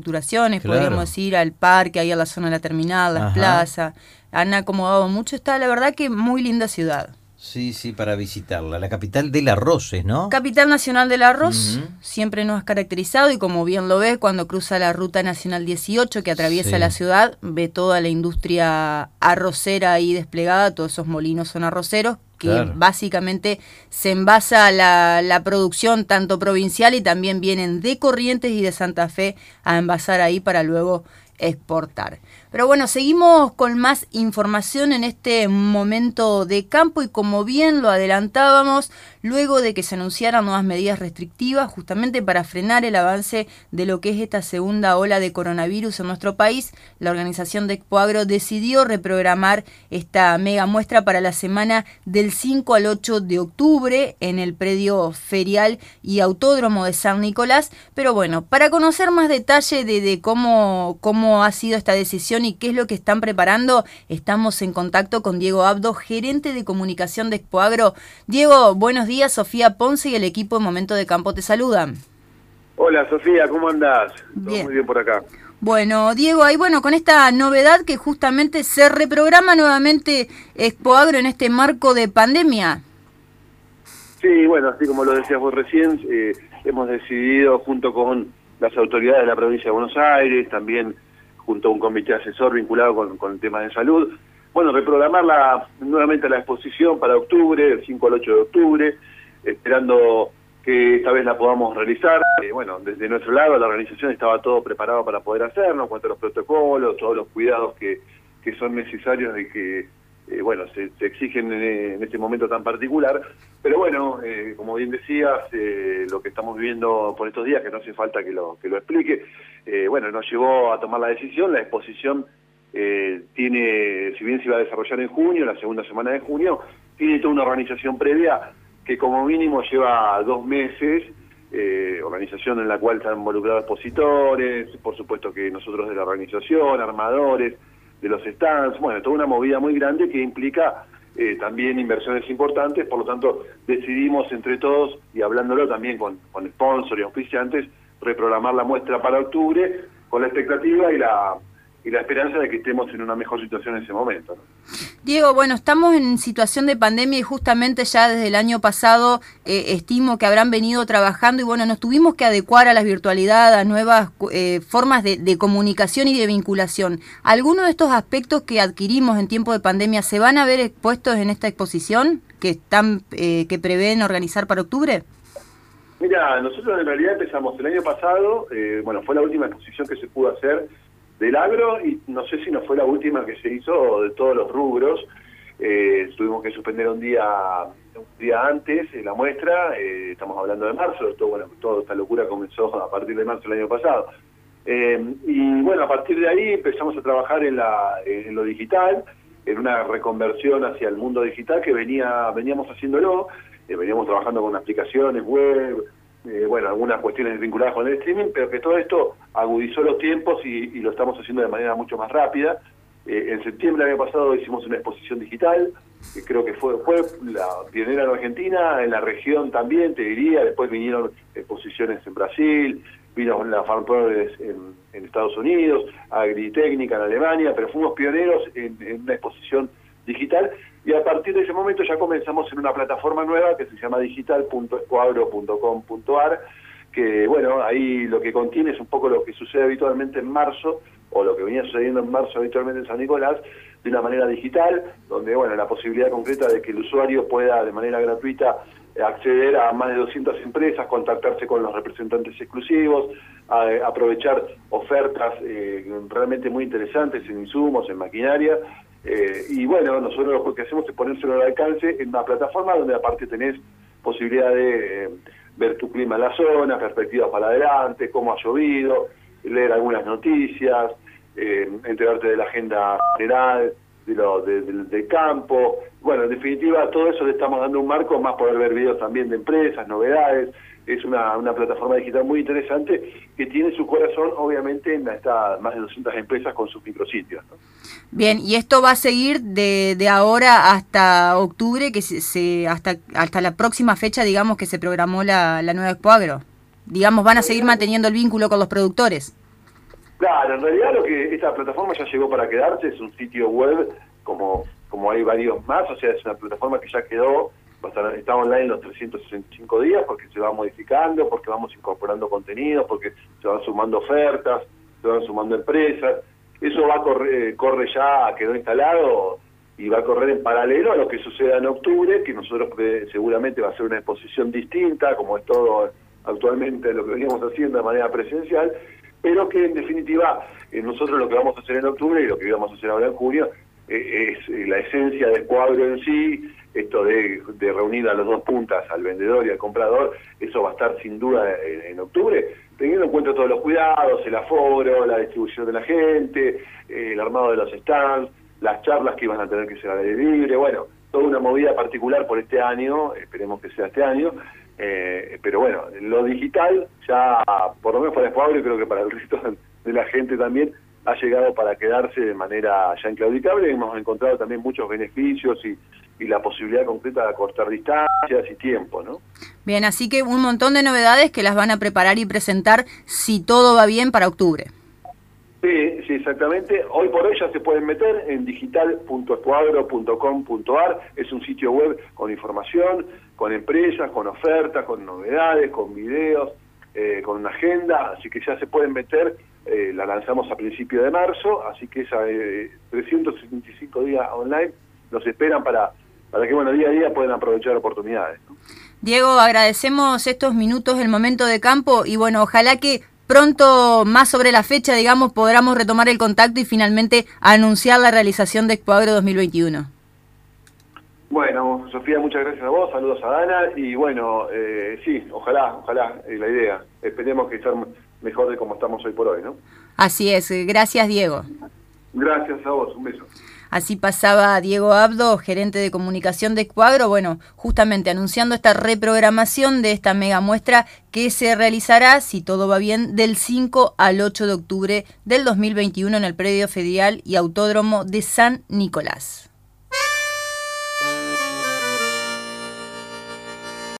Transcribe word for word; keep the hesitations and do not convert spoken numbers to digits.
reestructuraciones, Claro. podríamos ir al parque, ahí a la zona de la terminal, las Ajá. plazas, han acomodado mucho, está la verdad que muy linda ciudad. Sí, sí, para visitarla. La capital del arroces, ¿no? Capital nacional del arroz, Ujú. siempre nos ha caracterizado y como bien lo ves, cuando cruza la Ruta Nacional dieciocho que atraviesa Sí. la ciudad, ve toda la industria arrocera ahí desplegada, todos esos molinos son arroceros, que Claro. básicamente se envasa la, la producción tanto provincial y también vienen de Corrientes y de Santa Fe a envasar ahí para luego exportar. Pero bueno, seguimos con más información en este momento de campo y como bien lo adelantábamos, luego de que se anunciaran nuevas medidas restrictivas justamente para frenar el avance de lo que es esta segunda ola de coronavirus en nuestro país, la organización de Expoagro decidió reprogramar esta mega muestra para la semana del cinco al ocho de octubre en el predio ferial y autódromo de San Nicolás. Pero bueno, para conocer más detalle de, de cómo, cómo ha sido esta decisión y qué es lo que están preparando, estamos en contacto con Diego Abdo, gerente de comunicación de Expoagro. Diego, buenos días, Sofía Ponce y el equipo de Momento de Campo te saludan. Hola Sofía, ¿cómo andás? Bien. Todo muy bien por acá. Bueno, Diego, ahí bueno, con esta novedad que justamente se reprograma nuevamente Expoagro en este marco de pandemia. Sí, bueno, así como lo decías vos recién, eh, hemos decidido junto con las autoridades de la provincia de Buenos Aires, también junto a un comité asesor vinculado con, con el tema de salud, bueno, reprogramar la, nuevamente la exposición para octubre, del cinco al ocho de octubre, esperando que esta vez la podamos realizar. Eh, bueno, desde nuestro lado la organización estaba todo preparado para poder hacerlo, en cuanto a los protocolos, todos los cuidados que, que son necesarios y que, eh, bueno, se, se exigen en, en este momento tan particular. Pero bueno, eh, como bien decías, eh, lo que estamos viviendo por estos días, que no hace falta que lo, que lo explique, eh, bueno, nos llevó a tomar la decisión. La exposición eh, tiene, si bien se iba a desarrollar en junio, la segunda semana de junio, tiene toda una organización previa que como mínimo lleva dos meses, eh, organización en la cual están involucrados expositores, por supuesto que nosotros de la organización, armadores, de los stands, bueno, toda una movida muy grande que implica eh, también inversiones importantes. Por lo tanto decidimos entre todos, y hablándolo también con, con sponsors y auspiciantes, reprogramar la muestra para octubre con la expectativa y la y la esperanza de que estemos en una mejor situación en ese momento, ¿no? Diego, bueno, estamos en situación de pandemia y justamente ya desde el año pasado eh, estimo que habrán venido trabajando y bueno, nos tuvimos que adecuar a la virtualidad, a nuevas eh, formas de, de comunicación y de vinculación. ¿Algunos de estos aspectos que adquirimos en tiempo de pandemia se van a ver expuestos en esta exposición que están eh, que prevén organizar para octubre? Mira, nosotros en realidad empezamos el año pasado, eh, bueno, fue la última exposición que se pudo hacer del agro y no sé si no fue la última que se hizo de todos los rubros. Eh, tuvimos que suspender un día un día antes eh, la muestra, eh, estamos hablando de marzo, todo, bueno, toda esta locura comenzó a partir de marzo del año pasado. Eh, y bueno, a partir de ahí empezamos a trabajar en, la, en lo digital, en una reconversión hacia el mundo digital que venía veníamos haciéndolo, eh, veníamos trabajando con aplicaciones web, Eh, bueno, algunas cuestiones vinculadas con el streaming, pero que todo esto agudizó los tiempos y, y lo estamos haciendo de manera mucho más rápida. Eh, en septiembre del año pasado hicimos una exposición digital, que creo que fue, fue la pionera en Argentina, en la región también, te diría. Después vinieron exposiciones en Brasil, vino la Farm Progress en, en Estados Unidos, Agritécnica en Alemania, pero fuimos pioneros en, en una exposición digital. Y a partir de ese momento ya comenzamos en una plataforma nueva que se llama digital punto expoagro punto com punto ar, que bueno, ahí lo que contiene es un poco lo que sucede habitualmente en marzo, o lo que venía sucediendo en marzo habitualmente en San Nicolás, de una manera digital, donde bueno, la posibilidad concreta de que el usuario pueda de manera gratuita acceder a más de doscientas empresas, contactarse con los representantes exclusivos, a, a aprovechar ofertas eh, realmente muy interesantes en insumos, en maquinaria. Eh, y bueno, nosotros lo que hacemos es ponérselo al alcance en una plataforma donde aparte tenés posibilidad de eh, ver tu clima en la zona, perspectivas para adelante, cómo ha llovido, leer algunas noticias, eh, enterarte de la agenda general, de lo, de, de, del campo. Bueno, en definitiva, todo eso le estamos dando un marco, más poder ver videos también de empresas, novedades. Es una, una plataforma digital muy interesante que tiene su corazón, obviamente, en estas más de doscientas empresas con sus micrositios, ¿no? Bien, y esto va a seguir de, de ahora hasta octubre, que se, se hasta hasta la próxima fecha, digamos, que se programó la, la nueva Expoagro. Digamos, van a seguir manteniendo el vínculo con los productores. Claro, en realidad lo que esta plataforma ya llegó para quedarse, es un sitio web como, como hay varios más, o sea, es una plataforma que ya quedó, va a estar, está online los trescientos sesenta y cinco días porque se va modificando, porque vamos incorporando contenidos, porque se van sumando ofertas, se van sumando empresas. Eso va a correr, corre ya, quedó instalado y va a correr en paralelo a lo que suceda en octubre, que nosotros eh, seguramente va a ser una exposición distinta, como es todo actualmente lo que veníamos haciendo de manera presencial, pero que en definitiva eh, nosotros lo que vamos a hacer en octubre y lo que íbamos a hacer ahora en junio eh, es eh, la esencia del cuadro en sí, esto de, de reunir a los dos puntas, al vendedor y al comprador, eso va a estar sin duda en, en octubre, teniendo en cuenta todos los cuidados, el aforo, la distribución de la gente, eh, el armado de los stands, las charlas que iban a tener que ser al aire libre, bueno, toda una movida particular por este año, esperemos que sea este año, eh, pero bueno, lo digital ya, por lo menos para Escuadro y creo que para el resto de la gente también, ha llegado para quedarse de manera ya inclaudicable. Hemos encontrado también muchos beneficios y, y la posibilidad concreta de acortar distancias y tiempo, ¿no? Bien, así que un montón de novedades que las van a preparar y presentar, si todo va bien, para octubre. Sí, sí, exactamente. Hoy por hoy ya se pueden meter en digital punto escuadro punto com punto ar. Es un sitio web con información, con empresas, con ofertas, con novedades, con videos, eh, con una agenda. Así que ya se pueden meter. Eh, la lanzamos a principios de marzo. Así que esa eh, trescientos sesenta y cinco días online nos esperan para, para que, bueno, día a día puedan aprovechar oportunidades, ¿no? Diego, agradecemos estos minutos, el momento de campo y, bueno, ojalá que pronto, más sobre la fecha, digamos, podamos retomar el contacto y finalmente anunciar la realización de Expoagro dos mil veintiuno. Bueno, Sofía, muchas gracias a vos, saludos a Dana y bueno, eh, sí, ojalá, ojalá, eh, la idea. Esperemos que estar mejor de como estamos hoy por hoy, ¿no? Así es, gracias Diego. Gracias a vos, un beso. Así pasaba Diego Abdo, gerente de comunicación de Expoagro, bueno, justamente anunciando esta reprogramación de esta mega muestra que se realizará, si todo va bien, del cinco al ocho de octubre del dos mil veintiuno en el predio ferial y autódromo de San Nicolás.